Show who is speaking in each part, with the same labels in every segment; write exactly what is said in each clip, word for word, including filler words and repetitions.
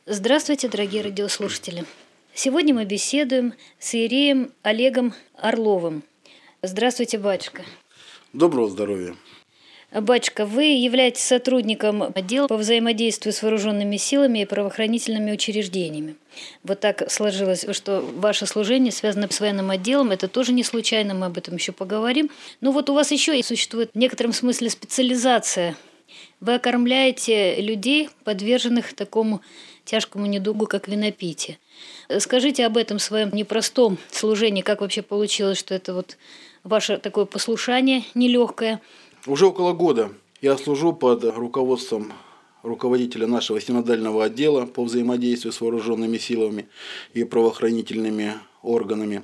Speaker 1: Здравствуйте, дорогие радиослушатели! Сегодня мы беседуем с иереем Олегом Орловым. Здравствуйте, батюшка!
Speaker 2: Доброго здоровья!
Speaker 1: Батюшка, вы являетесь сотрудником отдела по взаимодействию с вооруженными силами и правоохранительными учреждениями. Вот так сложилось, что ваше служение связано с военным отделом. Это тоже не случайно, мы об этом еще поговорим. Но вот у вас еще и существует в некотором смысле специализация. Вы окормляете людей, подверженных такому тяжкому недугу, как винопитие. Скажите об этом своем непростом служении, как вообще получилось, что это вот ваше такое послушание нелегкое.
Speaker 2: Уже около года я служу под руководством руководителя нашего синодального отдела по взаимодействию с вооруженными силами и правоохранительными органами,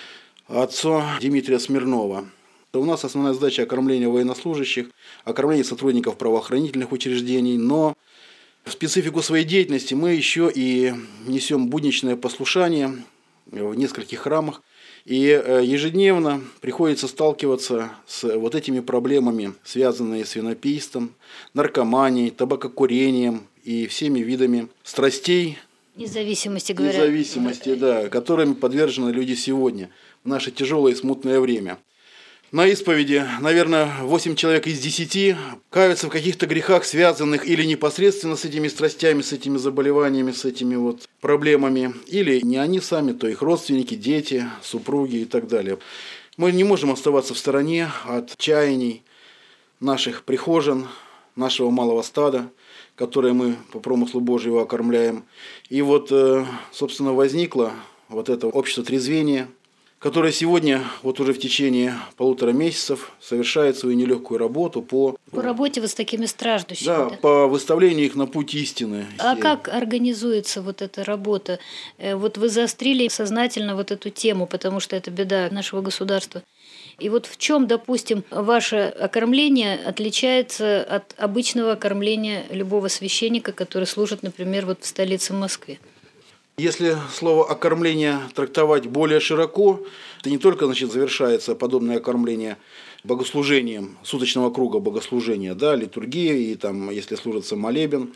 Speaker 2: отца Дмитрия Смирнова. У нас основная задача – окормление военнослужащих, окормление сотрудников правоохранительных учреждений, но в специфику своей деятельности мы еще и несем будничное послушание в нескольких храмах. И ежедневно приходится сталкиваться с вот этими проблемами, связанными с винопийством, наркоманией, табакокурением и всеми видами страстей.
Speaker 1: Независимости, говорят.
Speaker 2: Независимости, да, которыми подвержены люди сегодня, в наше тяжелое и смутное время. На исповеди, наверное, восемь человек из десяти каются в каких-то грехах, связанных или непосредственно с этими страстями, с этими заболеваниями, с этими вот проблемами, или не они сами, то их родственники, дети, супруги и так далее. Мы не можем оставаться в стороне от чаяний наших прихожан, нашего малого стада, которое мы по промыслу Божьего окормляем. И вот, собственно, возникло вот это общество трезвения, которая сегодня, вот уже в течение полутора месяцев, совершает свою нелегкую работу по...
Speaker 1: По работе вот с такими страждущими.
Speaker 2: Да, да, по выставлению их на путь истины.
Speaker 1: А как организуется вот эта работа? Вот вы заострили сознательно вот эту тему, потому что это беда нашего государства. И вот в чем, допустим, ваше окормление отличается от обычного окормления любого священника, который служит, например, вот в столице Москве?
Speaker 2: Если слово «окормление» трактовать более широко, то не только, значит, завершается подобное окормление богослужением, суточного круга богослужения, да, литургии, и там, если служится молебен,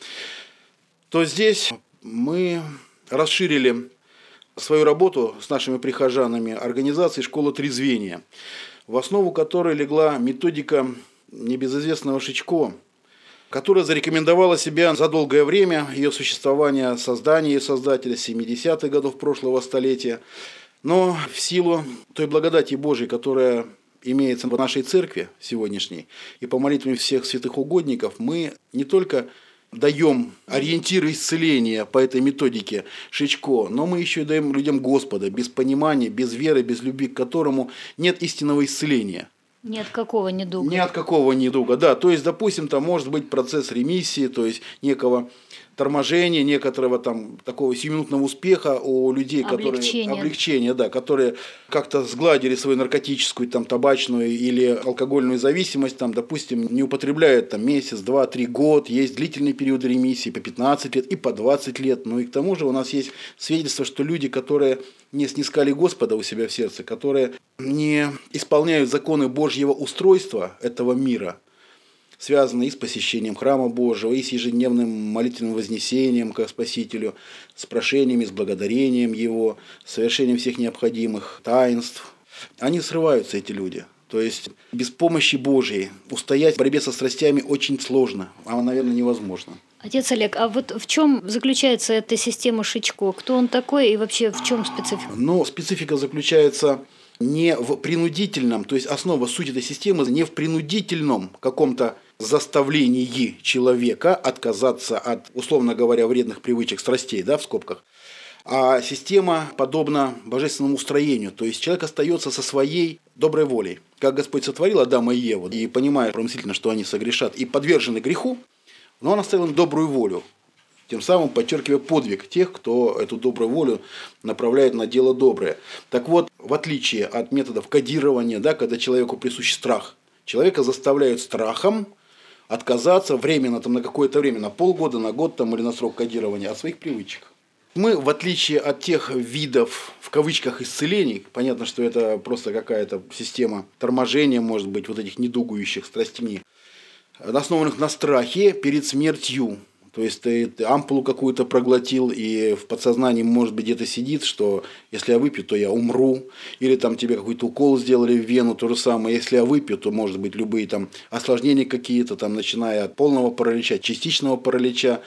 Speaker 2: то здесь мы расширили свою работу с нашими прихожанами организацией «Школа трезвения», в основу которой легла методика небезызвестного Шичко, которая зарекомендовала себя за долгое время ее существования, создания ее создателя семидесятых годов прошлого столетия. Но в силу той благодати Божией, которая имеется в нашей церкви сегодняшней, и по молитвам всех святых угодников, мы не только даем ориентиры исцеления по этой методике Шичко, но мы еще и даем людям Господа, без понимания, без веры, без любви к которому нет истинного исцеления.
Speaker 1: Ни от какого недуга.
Speaker 2: Ни от какого недуга, да. То есть, допустим, там может быть процесс ремиссии, то есть некого торможения, некоторого там такого сиюминутного успеха у людей,
Speaker 1: облегчение.
Speaker 2: которые облегчение, да, которые как-то сгладили свою наркотическую, там, табачную или алкогольную зависимость, там, допустим, не употребляют там месяц, два, три, год, есть длительные периоды ремиссии по пятнадцать лет и по двадцать лет. Ну и к тому же у нас есть свидетельство, что люди, которые не снискали Господа у себя в сердце, которые не исполняют законы Божьего устройства этого мира, связанные и с посещением храма Божьего, и с ежедневным молитвенным вознесением к Спасителю, с прошениями, с благодарением Его, с совершением всех необходимых таинств. Они срываются, эти люди. То есть без помощи Божьей устоять в борьбе со страстями очень сложно, а, наверное, невозможно.
Speaker 1: Отец Олег, а вот в чем заключается эта система Шичко? Кто он такой и вообще в чем специфика?
Speaker 2: Ну, специфика заключается не в принудительном, то есть основа, суть этой системы не в принудительном каком-то заставлении человека отказаться от, условно говоря, вредных привычек, страстей, да, в скобках, а система подобна божественному устроению, то есть человек остается со своей доброй волей. Как Господь сотворил Адама и Еву, и понимая промыслительно, что они согрешат и подвержены греху, но Он оставил им добрую волю, тем самым подчеркивая подвиг тех, кто эту добрую волю направляет на дело доброе. Так вот, в отличие от методов кодирования, да, когда человеку присущ страх, человека заставляют страхом отказаться временно, там, на какое-то время, на полгода, на год там, или на срок кодирования от своих привычек. Мы, в отличие от тех видов, в кавычках, исцелений, понятно, что это просто какая-то система торможения, может быть, вот этих недугующих страстьми, основанных на страхе перед смертью. То есть ты, ты ампулу какую-то проглотил, и в подсознании, может быть, где-то сидит, что если я выпью, то я умру. Или там тебе какой-то укол сделали в вену, то же самое. Если я выпью, то, может быть, любые там осложнения какие-то, там, начиная от полного паралича, частичного паралича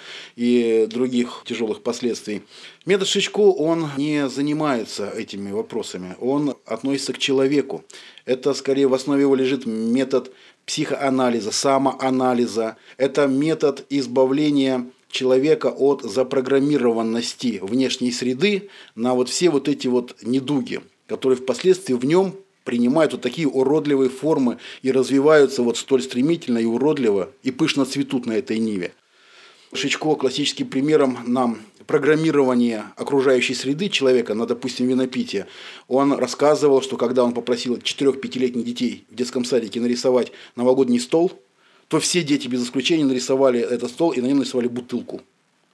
Speaker 2: и других тяжелых последствий. Метод Шичко, он не занимается этими вопросами. Он относится к человеку. Это, скорее, в основе его лежит метод психоанализа, самоанализа. Это метод избавления человека от запрограммированности внешней среды на вот все вот эти вот недуги, которые впоследствии в нем принимают вот такие уродливые формы и развиваются вот столь стремительно и уродливо и пышно цветут на этой ниве. Шичко классическим примером нам программирование окружающей среды человека на, допустим, винопитие. Он рассказывал, что когда он попросил четырёх-пятилетних детей в детском садике нарисовать новогодний стол, то все дети без исключения нарисовали этот стол и на нем нарисовали бутылку.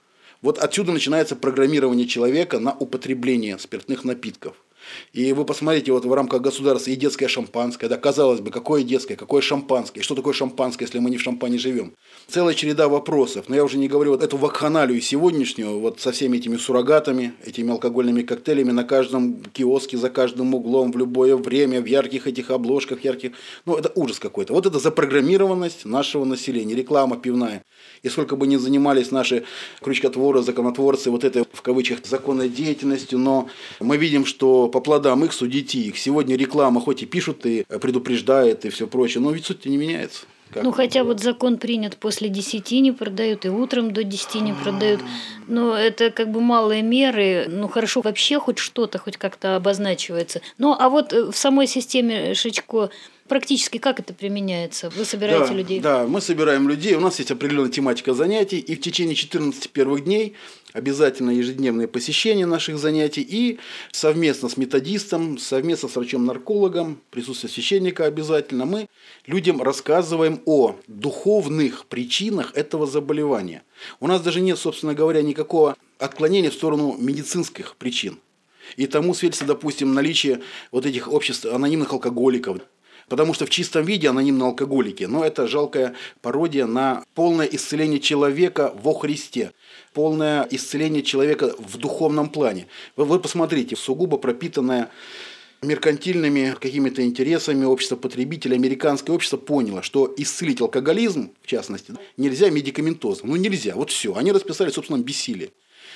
Speaker 2: Вот отсюда начинается программирование человека на употребление спиртных напитков. И вы посмотрите, вот в рамках государства и детское шампанское, да, казалось бы, какое детское, какое шампанское, что такое шампанское, если мы не в шампане живем. Целая череда вопросов, но я уже не говорю вот эту вакханалию сегодняшнюю, вот со всеми этими суррогатами, этими алкогольными коктейлями на каждом киоске, за каждым углом, в любое время, в ярких этих обложках, ярких, ну это ужас какой-то. Вот это запрограммированность нашего населения, реклама пивная. И сколько бы ни занимались наши крючкотворы, законотворцы вот этой, в кавычках, законной деятельностью, но мы видим, что по плодам их судите их. Сегодня реклама хоть и пишут, и предупреждает, и все прочее, но ведь суть-то не меняется. Как?
Speaker 1: Ну, хотя вот закон принят, после десяти не продают, и утром до десяти не продают. Но это как бы малые меры. Ну, хорошо, вообще хоть что-то, хоть как-то обозначивается. Ну, а вот в самой системе Шичко практически как это применяется? Вы собираете
Speaker 2: да,
Speaker 1: людей?
Speaker 2: Да, мы собираем людей. У нас есть определенная тематика занятий. И в течение четырнадцати первых дней обязательно ежедневные посещения наших занятий. И совместно с методистом, совместно с врачом-наркологом, присутствие священника обязательно, мы людям рассказываем о духовных причинах этого заболевания. У нас даже нет, собственно говоря, никакого отклонения в сторону медицинских причин. И тому свидетельствует, допустим, наличие вот этих обществ анонимных алкоголиков. Потому что в чистом виде анонимные алкоголики, но это жалкая пародия на полное исцеление человека во Христе, полное исцеление человека в духовном плане. Вы, вы посмотрите, сугубо пропитанное меркантильными какими-то интересами общества потребителей, американское общество поняло, что исцелить алкоголизм, в частности, нельзя медикаментозно. Ну нельзя, вот все. Они расписали в собственном бессилии.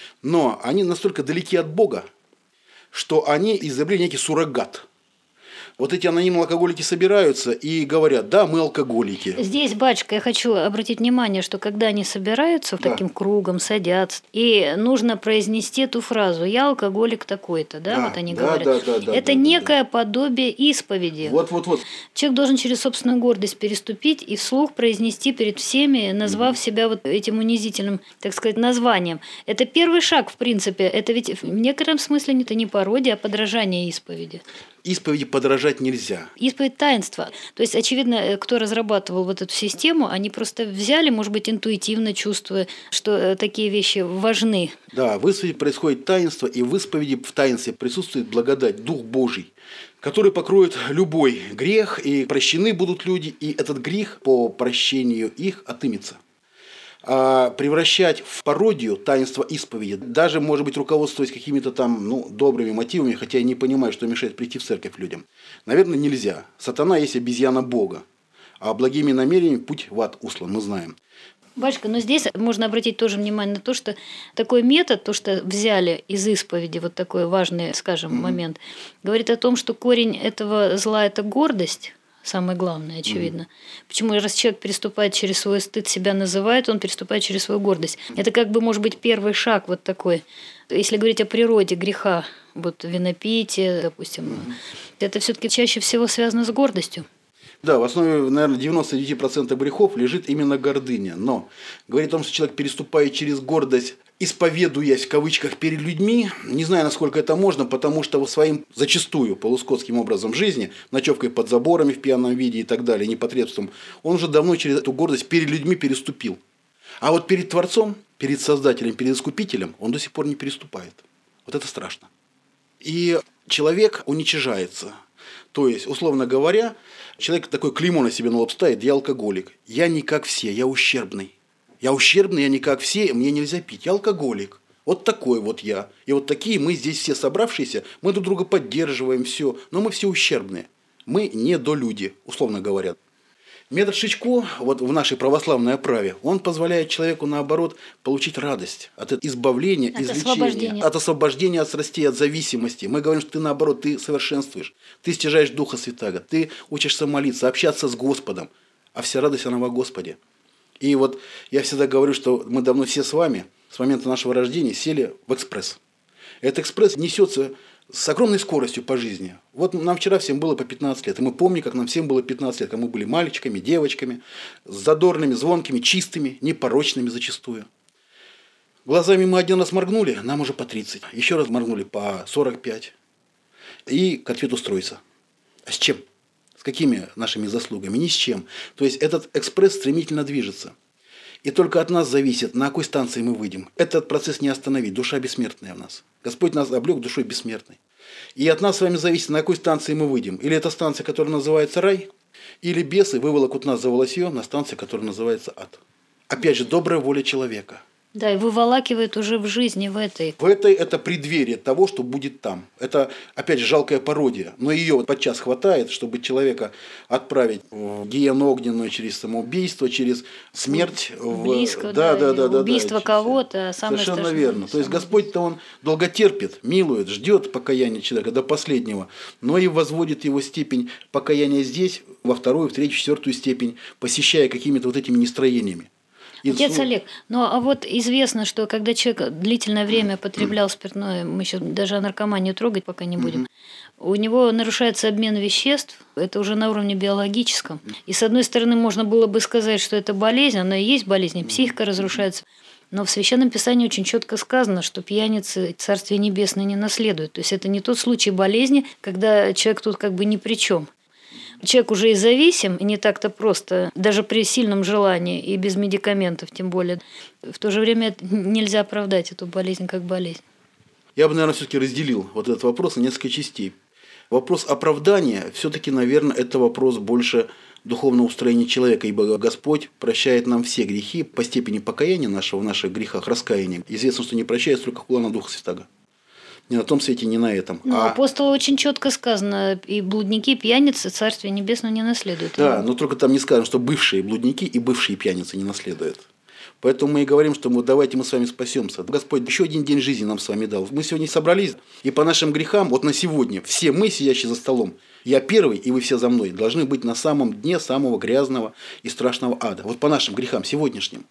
Speaker 2: Но они настолько далеки от Бога, что они изобрели некий суррогат. Вот эти анонимные алкоголики собираются и говорят, да, мы алкоголики.
Speaker 1: Здесь, батюшка, я хочу обратить внимание, что когда они собираются да. таким кругом, садятся, и нужно произнести эту фразу «я алкоголик такой-то», да, да вот они да, говорят. Да, да, да, это да, некое да. подобие исповеди.
Speaker 2: Вот, вот, вот.
Speaker 1: Человек должен через собственную гордость переступить и вслух произнести перед всеми, назвав mm-hmm. себя вот этим унизительным, так сказать, названием. Это первый шаг, в принципе. Это ведь в некотором смысле это не пародия, а подражание исповеди.
Speaker 2: Исповеди подражать нельзя.
Speaker 1: Исповедь таинства. То есть, очевидно, кто разрабатывал вот эту систему, они просто взяли, может быть, интуитивно чувствуя, что такие вещи важны.
Speaker 2: Да, в исповеди происходит таинство, и в исповеди в таинстве присутствует благодать, Дух Божий, который покроет любой грех, и прощены будут люди, и этот грех по прощению их отымется. А превращать в пародию таинство исповеди, даже, может быть, руководствуясь какими-то там ну, добрыми мотивами, хотя я не понимаю, что мешает прийти в церковь людям, наверное, нельзя. Сатана есть обезьяна Бога, а благими намерениями путь в ад услан, мы знаем.
Speaker 1: Батюшка, но здесь можно обратить тоже внимание на то, что такой метод, то, что взяли из исповеди, вот такой важный, скажем, mm-hmm. момент, говорит о том, что корень этого зла – это гордость. Самое главное, очевидно. Mm. Почему, раз человек переступает через свой стыд, себя называет, он переступает через свою гордость. Это как бы, может быть, первый шаг вот такой. Если говорить о природе греха, вот винопитие, допустим, mm. это все-таки чаще всего связано с гордостью.
Speaker 2: Да, в основе, наверное, девяносто девять процентов грехов лежит именно гордыня. Но говорит о том, что человек переступает через гордость, исповедуясь в кавычках перед людьми, не знаю, насколько это можно, потому что своим зачастую полускотским образом жизни, ночевкой под заборами в пьяном виде и так далее, непотребством, он уже давно через эту гордость перед людьми переступил. А вот перед Творцом, перед Создателем, перед Искупителем он до сих пор не переступает. Вот это страшно. И человек уничижается. То есть, условно говоря, человек такой клеймо на себе на лоб ставит, я алкоголик, я не как все, я ущербный. Я ущербный, я не как все, мне нельзя пить. Я алкоголик. Вот такой вот я. И вот такие мы здесь все собравшиеся, мы друг друга поддерживаем, все. Но мы все ущербные. Мы недолюди, условно говоря. Метод Шичко, вот в нашей православной оправе, он позволяет человеку, наоборот, получить радость от избавления, от излечения, от освобождения от страстей, от зависимости. Мы говорим, что ты, наоборот, ты совершенствуешь, ты стяжаешь Духа Святаго, ты учишься молиться, общаться с Господом, а вся радость, она во Господе. И вот я всегда говорю, что мы давно все с вами, с момента нашего рождения, сели в экспресс. Этот экспресс несется с огромной скоростью по жизни. Вот нам вчера всем было по пятнадцать лет. И мы помним, как нам всем было пятнадцать лет, когда мы были мальчиками, девочками, с задорными, звонкими, чистыми, непорочными зачастую. Глазами мы один раз моргнули, нам уже по тридцать. Еще раз моргнули по сорок пять. И к ответу строится. А с чем? С какими нашими заслугами? Ни с чем. То есть этот экспресс стремительно движется. И только от нас зависит, на какой станции мы выйдем. Этот процесс не остановить. Душа бессмертная в нас. Господь нас облек душой бессмертной. И от нас с вами зависит, на какой станции мы выйдем. Или это станция, которая называется рай, или бесы выволокут нас за волосье на станции, которая называется ад. Опять же, добрая воля человека.
Speaker 1: Да, и выволакивает уже в жизни, в этой.
Speaker 2: В этой это преддверие того, что будет там. Это, опять же, жалкая пародия. Но ее подчас хватает, чтобы человека отправить в гиену огненную через самоубийство, через смерть.
Speaker 1: Близко,
Speaker 2: в...
Speaker 1: да,
Speaker 2: да, да, да,
Speaker 1: убийство
Speaker 2: да,
Speaker 1: кого-то. А самое
Speaker 2: совершенно
Speaker 1: страшное,
Speaker 2: верно. То есть Господь-то Он долго терпит, милует, ждет покаяния человека до последнего, но и возводит его степень покаяния здесь во вторую, в третью, в четвертую степень, посещая какими-то вот этими настроениями.
Speaker 1: Отец Олег, ну а вот известно, что когда человек длительное время потреблял спиртное, мы сейчас даже о наркомании трогать пока не будем, у него нарушается обмен веществ, это уже на уровне биологическом. И с одной стороны можно было бы сказать, что это болезнь, она и есть болезнь, психика разрушается. Но в Священном Писании очень четко сказано, что пьяницы Царствие Небесное не наследуют. То есть это не тот случай болезни, когда человек тут как бы ни при чем. Человек уже и зависим, и не так-то просто, даже при сильном желании и без медикаментов тем более. В то же время нельзя оправдать эту болезнь как болезнь.
Speaker 2: Я бы, наверное, все-таки разделил вот этот вопрос на несколько частей. Вопрос оправдания, все-таки, наверное, это вопрос больше духовного устроения человека, ибо Господь прощает нам все грехи по степени покаяния нашего в наших грехах, раскаяния. Известно, что не прощает только хула на Духа Святаго. Не на том свете, не на этом.
Speaker 1: Ну,
Speaker 2: а...
Speaker 1: апостола очень четко сказано, и блудники, и пьяницы Царствие Небесное не наследуют.
Speaker 2: Да, но только там не сказано, что бывшие блудники и бывшие пьяницы не наследуют. Поэтому мы и говорим, что мы, давайте мы с вами спасемся. Господь еще один день жизни нам с вами дал. Мы сегодня собрались, и по нашим грехам, вот на сегодня, все мы, сидящие за столом, я первый, и вы все за мной, должны быть на самом дне самого грязного и страшного ада. Вот по нашим грехам сегодняшним.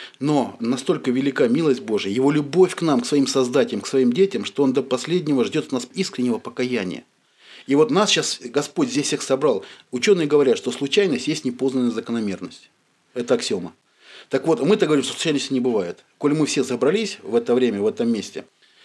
Speaker 2: Но настолько велика милость Божия, Его любовь к нам, к своим создателям, к своим детям, что Он до последнего ждет от нас искреннего покаяния. И вот нас сейчас Господь здесь всех собрал. Ученые говорят, что случайность есть непознанная закономерность. Это аксиома. Так вот, мы-то говорим, что случайности не бывает. Коль мы все собрались в это время, в этом месте,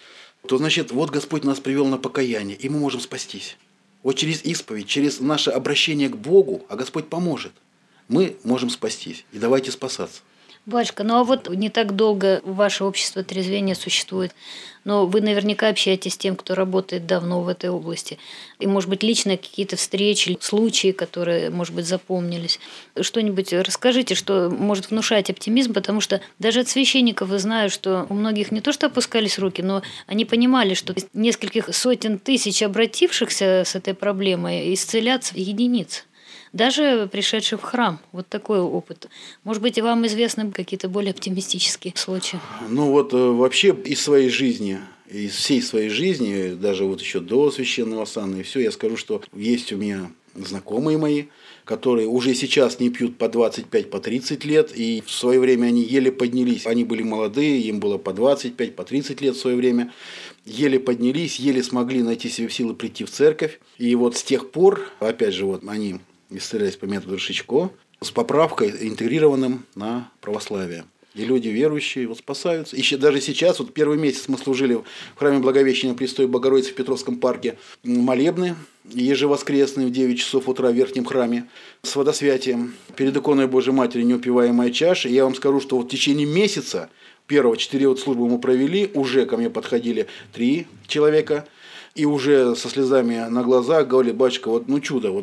Speaker 2: то значит, вот Господь нас привел на покаяние, и мы можем спастись. Вот через исповедь, через наше обращение к Богу, а Господь поможет, мы можем спастись. И давайте спасаться.
Speaker 1: Батюшка, ну а вот не так долго ваше общество трезвения существует, но вы наверняка общаетесь с тем, кто работает давно в этой области. И, может быть, лично какие-то встречи, случаи, которые, может быть, запомнились. Что-нибудь расскажите, что может внушать оптимизм, потому что даже от священников я знаю, что у многих не то что опускались руки, но они понимали, что из нескольких сотен тысяч обратившихся с этой проблемой исцелятся единицы. Даже пришедший в храм. Вот такой опыт. Может быть, и вам известны какие-то более оптимистические случаи?
Speaker 2: Ну вот вообще из своей жизни, из всей своей жизни, даже вот еще до священного сана и все, я скажу, что есть у меня знакомые мои, которые уже сейчас не пьют по двадцать пять, по тридцать лет, и в свое время они еле поднялись. Они были молодые, им было по двадцать пять, по тридцать лет в свое время. Еле поднялись, еле смогли найти себе силы прийти в церковь. И вот с тех пор, опять же, вот они исцелялись по методу Шичко, с поправкой, интегрированным на православие. И люди верующие вот спасаются. И даже сейчас, вот первый месяц мы служили в храме Благовещения Престой Богородицы в Петровском парке молебны ежевоскресные в девять часов утра в верхнем храме с водосвятием. Перед иконой Божьей Матери неупиваемая чаша. И я вам скажу, что вот в течение месяца, первого четыре вот службы мы провели, уже ко мне подходили три человека, и уже со слезами на глазах говорили: батюшка, вот ну чудо, вот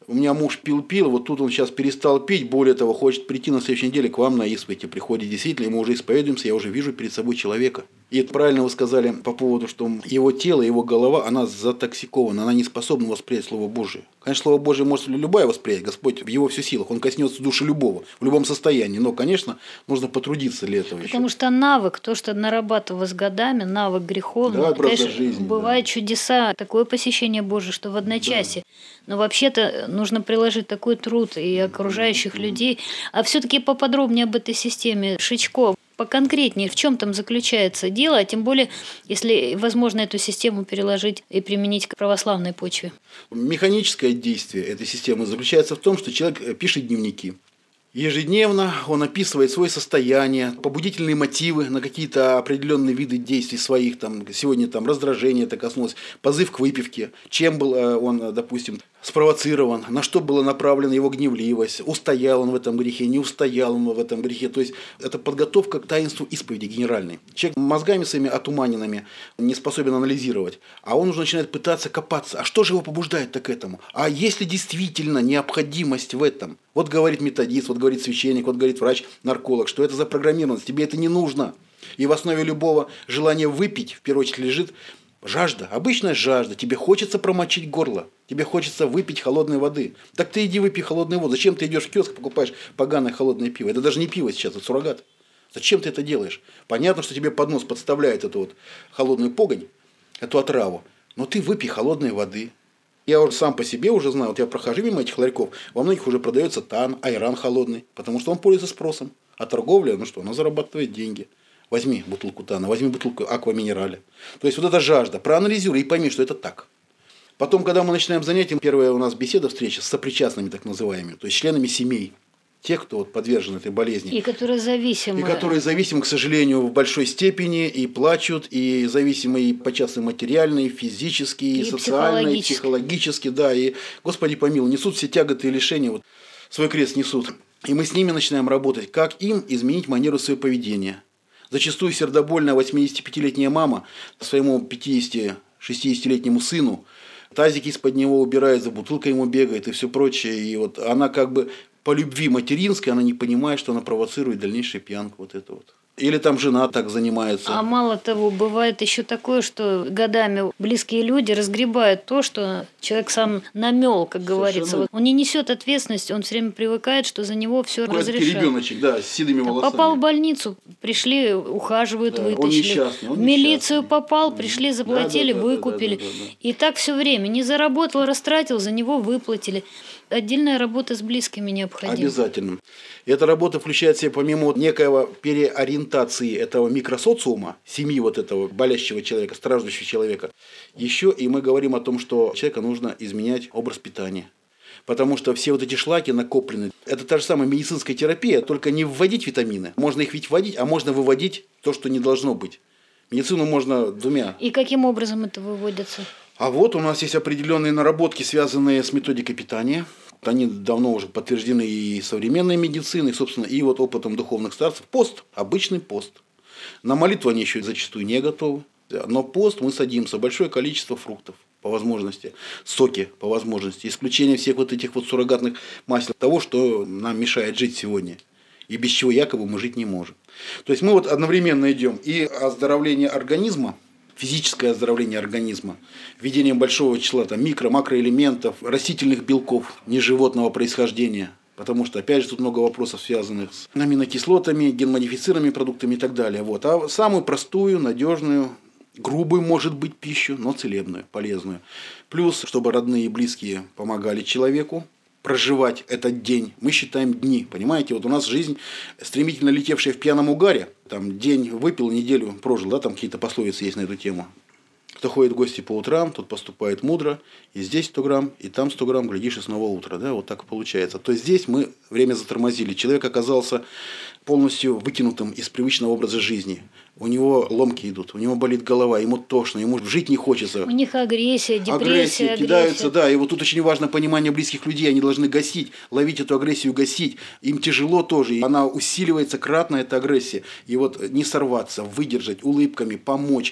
Speaker 2: у меня муж пил-пил, вот тут он сейчас перестал пить, более того, хочет прийти на следующей неделе к вам на исповедь. И приходит действительно, мы уже исповедуемся, я уже вижу перед собой человека. И правильно вы сказали по поводу, что его тело, его голова, она затоксикована, она не способна воспринять Слово Божие. Конечно, Слово Божие может любая воспринять, Господь в его всю силах, он коснется души любого, в любом состоянии. Но, конечно, нужно потрудиться для этого.
Speaker 1: Потому
Speaker 2: еще.
Speaker 1: что навык, то, что нарабатывалось годами, навык греховный,
Speaker 2: да,
Speaker 1: конечно,
Speaker 2: жизни,
Speaker 1: бывают
Speaker 2: да.
Speaker 1: чудеса, такое посещение Божие, что в одночасье. Да. Но вообще-то нужно приложить такой труд и окружающих mm-hmm. людей. А все-таки поподробнее об этой системе, Шичко, поконкретнее, в чем там заключается дело, а тем более, если возможно эту систему переложить и применить к православной почве.
Speaker 2: Механическое действие этой системы заключается в том, что человек пишет дневники. Ежедневно он описывает свое состояние, побудительные мотивы на какие-то определенные виды действий своих. Там, сегодня там, раздражение это коснулось, позыв к выпивке, чем был он, допустим, спровоцирован, на что была направлена его гневливость, устоял он в этом грехе, не устоял он в этом грехе. То есть это подготовка к таинству исповеди генеральной. Человек мозгами своими отуманенными не способен анализировать, а он уже начинает пытаться копаться. А что же его побуждает-то к этому? А есть ли действительно необходимость в этом? Вот говорит методист, вот говорит священник, вот говорит врач, нарколог, что это за программированность, тебе это не нужно. И в основе любого желания выпить, в первую очередь, лежит жажда, обычная жажда. Тебе хочется промочить горло, тебе хочется выпить холодной воды. Так ты иди выпей холодную воду. Зачем ты идешь в киоск и покупаешь поганое холодное пиво? Это даже не пиво сейчас, это суррогат. Зачем ты это делаешь? Понятно, что тебе под нос подставляет эту вот холодную погонь, эту отраву. Но ты выпей холодной воды. Я уже сам по себе уже знаю, вот я прохожу мимо этих ларьков, во многих уже продается тан, айран холодный, потому что он пользуется спросом. А торговля, ну что, она зарабатывает деньги. Возьми бутылку тана, возьми бутылку аква минерале. То есть вот эта жажда. Проанализируй и пойми, что это так. Потом, когда мы начинаем занятия, первая у нас беседа, встреча с сопричастными, так называемыми, то есть членами семей. Тех, кто вот подвержен этой болезни.
Speaker 1: И которые зависимы.
Speaker 2: И которые зависимы, к сожалению, в большой степени, и плачут, и зависимы и подчас и материально, и физически, и, и социально, и психологически, да, и, Господи помилуй, несут все тяготы и лишения, вот, свой крест несут. И мы с ними начинаем работать, как им изменить манеру своего поведения. Зачастую сердобольная восьмидесятипятилетняя мама своему пятидесяти-шестидесятилетнему сыну тазики из-под него убирает, за бутылкой ему бегает и все прочее. И вот она как бы по любви материнской, она не понимает, что она провоцирует дальнейшую пьянку. Вот это вот. Или там жена так занимается.
Speaker 1: А мало того, бывает еще такое, что годами близкие люди разгребают то, что человек сам намел, как говорится. Вот он не несет ответственности, он все время привыкает, что за него все разрешают.
Speaker 2: Ребеночек, да, с седыми волосами.
Speaker 1: Попал в больницу, пришли, ухаживают, да, вытащили. Он
Speaker 2: несчастный, он
Speaker 1: в милицию
Speaker 2: несчастный.
Speaker 1: попал, пришли, заплатили, да, да, да, выкупили. Да, да, да, да. И так все время. Не заработал, растратил, за него выплатили. Отдельная работа с близкими необходима.
Speaker 2: Обязательно. И эта работа включает в себя, помимо некоего переориентации этого микросоциума, семьи вот этого болящего человека, страждущего человека, еще и мы говорим о том, что человека нужно изменять образ питания. Потому что все вот эти шлаки накоплены. Это та же самая медицинская терапия, только не вводить витамины. Можно их ведь вводить, а можно выводить то, что не должно быть. Медицину можно двумя.
Speaker 1: И каким образом это выводится?
Speaker 2: А вот у нас есть определенные наработки, связанные с методикой питания. Они давно уже подтверждены и современной медициной, собственно, и вот опытом духовных старцев. Пост, обычный пост. На молитву они еще зачастую не готовы. Но пост мы садимся, большое количество фруктов по возможности, соки по возможности, исключение всех вот этих вот суррогатных масел, того, что нам мешает жить сегодня. И без чего якобы мы жить не можем. То есть мы вот одновременно идем и оздоровление организма, физическое оздоровление организма, введение большого числа там, микро-, макроэлементов, растительных белков неживотного происхождения. Потому что, опять же, тут много вопросов, связанных с аминокислотами, генмодифицированными продуктами и так далее. Вот. А самую простую, надежную, грубую, может быть, пищу, но целебную, полезную. Плюс, чтобы родные и близкие помогали человеку проживать этот день. Мы считаем дни. Понимаете, вот у нас жизнь, стремительно летевшая в пьяном угаре. Там день выпил, неделю прожил, да, там какие-то пословицы есть на эту тему. Кто ходит в гости по утрам, тот поступает мудро. И здесь сто грамм, и там сто грамм, глядишь, и снова утро. Да, вот так и получается. То есть здесь мы время затормозили. Человек оказался полностью выкинутым из привычного образа жизни. У него ломки идут, у него болит голова, ему тошно, ему жить не хочется.
Speaker 1: У них агрессия, депрессия,
Speaker 2: агрессия.
Speaker 1: агрессия.
Speaker 2: Кидаются, да. И вот тут очень важно понимание близких людей. Они должны гасить, ловить эту агрессию, гасить. Им тяжело тоже. И она усиливается кратно, эта агрессия. И вот не сорваться, выдержать, улыбками помочь.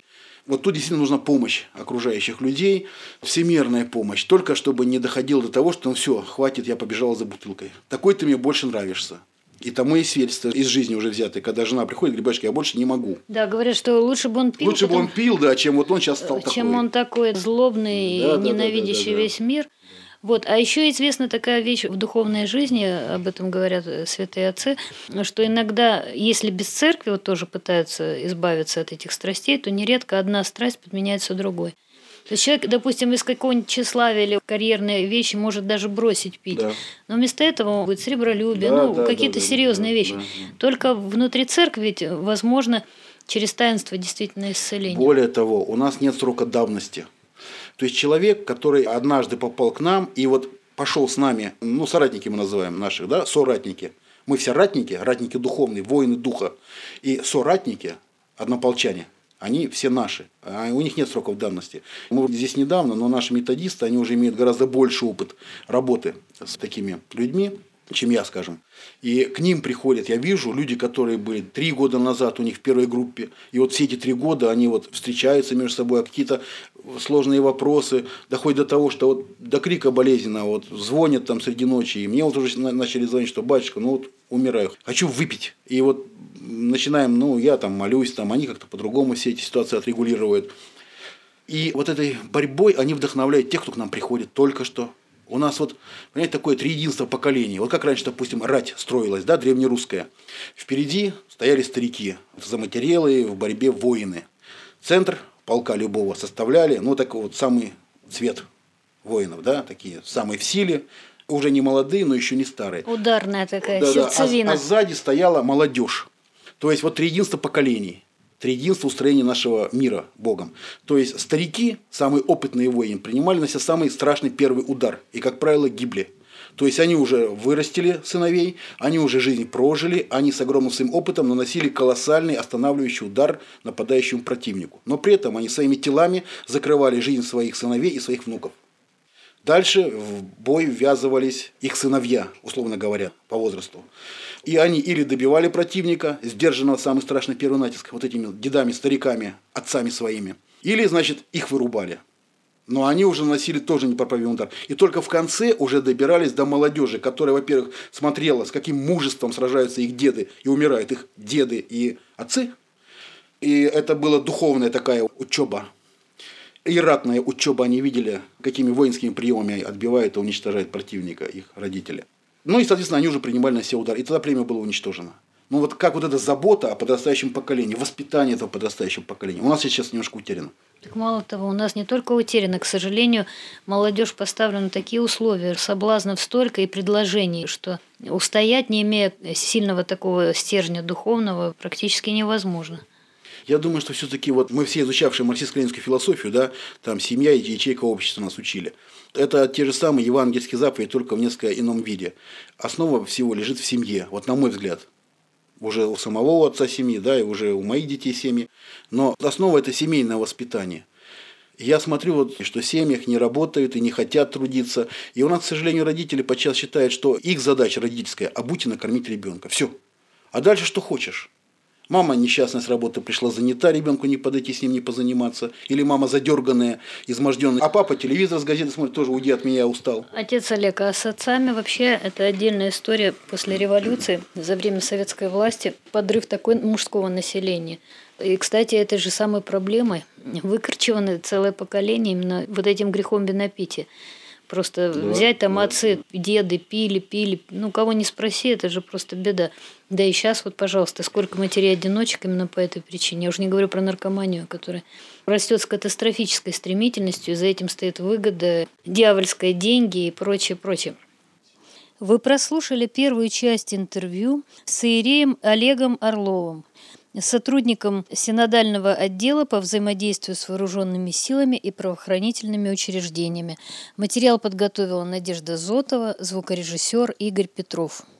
Speaker 2: Вот тут действительно нужна помощь окружающих людей, всемирная помощь, только чтобы не доходило до того, что ну все, хватит, я побежала за бутылкой. Такой ты мне больше нравишься. И тому есть свидетельство из жизни уже взятое, когда жена приходит и говорит: батюшка, я больше не могу.
Speaker 1: Да, говорят, что лучше бы он пил.
Speaker 2: Лучше
Speaker 1: потом...
Speaker 2: бы он пил, да, чем вот он сейчас стал такой.
Speaker 1: Чем он такой злобный
Speaker 2: да,
Speaker 1: и
Speaker 2: да,
Speaker 1: ненавидящий
Speaker 2: да, да, да, да.
Speaker 1: весь мир. Вот. А еще известна такая вещь в духовной жизни, об этом говорят святые отцы, что иногда, если без церкви вот тоже пытаются избавиться от этих страстей, то нередко одна страсть подменяется другой. То есть человек, допустим, из какого-нибудь тщеславия или карьерной вещи может даже бросить пить, да. но вместо этого будет сребролюбие, да, ну, да, какие-то да, серьезные да, вещи. Да, да. Только внутри церкви ведь возможно через таинство действительно исцеление.
Speaker 2: Более того, у нас нет срока давности. То есть человек, который однажды попал к нам и вот пошел с нами, ну, соратники мы называем наших, да, соратники. Мы все ратники, ратники духовные, воины духа. И соратники, однополчане, они все наши. А у них нет сроков давности. Мы здесь недавно, но наши методисты, они уже имеют гораздо больше опыт работы с такими людьми, чем я, скажем. И к ним приходят, я вижу, люди, которые были три года назад у них в первой группе, и вот все эти три года они вот встречаются между собой, а какие-то сложные вопросы, доходит до того, что вот до крика болезненного, вот звонят там среди ночи, и мне вот уже начали звонить, что батюшка, ну вот умираю, хочу выпить. И вот начинаем, ну я там молюсь, там они как-то по-другому все эти ситуации отрегулируют. И вот этой борьбой они вдохновляют тех, кто к нам приходит только что. У нас вот, понимаете, такое триединство поколений. Вот как раньше, допустим, рать строилась, да, древнерусская. Впереди стояли старики, заматерелые в борьбе воины. Центр полка любого составляли, ну, такой вот самый цвет воинов, да, такие самые в силе, уже не молодые, но еще не старые.
Speaker 1: Ударная такая,
Speaker 2: да,
Speaker 1: сердцевина.
Speaker 2: Да, а, а сзади стояла молодежь. То есть вот триединство поколений. Триединство устроения нашего мира Богом. То есть старики, самые опытные воины, принимали на себя самый страшный первый удар. И, как правило, гибли. То есть они уже вырастили сыновей, они уже жизнь прожили, они с огромным своим опытом наносили колоссальный останавливающий удар нападающему противнику. Но при этом они своими телами закрывали жизнь своих сыновей и своих внуков. Дальше в бой ввязывались их сыновья, условно говоря, по возрасту. И они или добивали противника, сдержанного самый страшный первый натиск, вот этими дедами, стариками, отцами своими, или, значит, их вырубали. Но они уже наносили тоже непоправимый удар. И только в конце уже добирались до молодежи, которая, во-первых, смотрела, с каким мужеством сражаются их деды и умирают их деды и отцы. И это была духовная такая учеба. И ратная учеба, они видели, какими воинскими приемами отбивают и уничтожают противника, их родители. Ну и, соответственно, они уже принимали на себя удар. И тогда племя было уничтожено. Ну вот как вот эта забота о подрастающем поколении, воспитание этого подрастающего поколения, у нас сейчас немножко утеряно.
Speaker 1: Так мало того, у нас не только утеряно, к сожалению, молодежь поставлена на такие условия, соблазнов столько и предложений, что устоять, не имея сильного такого стержня духовного, практически невозможно.
Speaker 2: Я думаю, что все-таки вот мы все изучавшие марксистско-ленинскую философию, да, там семья и ячейка общества нас учили. Это те же самые евангельские заповеди, только в несколько ином виде. Основа всего лежит в семье, вот на мой взгляд. Уже у самого отца семьи, да, и уже у моих детей семьи. Но основа – это семейное воспитание. Я смотрю, вот, что в семьях не работают и не хотят трудиться. И у нас, к сожалению, родители подчас считают, что их задача родительская – обуть и накормить ребенка. Все. А дальше что хочешь. Мама несчастная с работы пришла занята, ребенку не подойти с ним, не позаниматься. Или мама задерганная, изможденная. А папа телевизор с газеты смотрит, тоже уйди от меня, я устал.
Speaker 1: Отец Олег, а с отцами вообще это отдельная история после революции, за время советской власти, подрыв такой мужского населения. И, кстати, этой же самой проблемой выкорчевано целое поколение именно вот этим грехом винопития. Просто да, взять там да. Отцы, деды пили, пили, ну кого не спроси, это же просто беда. Да и сейчас вот, пожалуйста, сколько матерей-одиночек именно по этой причине. Я уже не говорю про наркоманию, которая растет с катастрофической стремительностью, и за этим стоит выгода, дьявольские деньги и прочее, прочее. Вы прослушали первую часть интервью с иереем Олегом Орловым, сотрудником синодального отдела по взаимодействию с вооруженными силами и правоохранительными учреждениями. Материал подготовила Надежда Зотова, звукорежиссер Игорь Петров.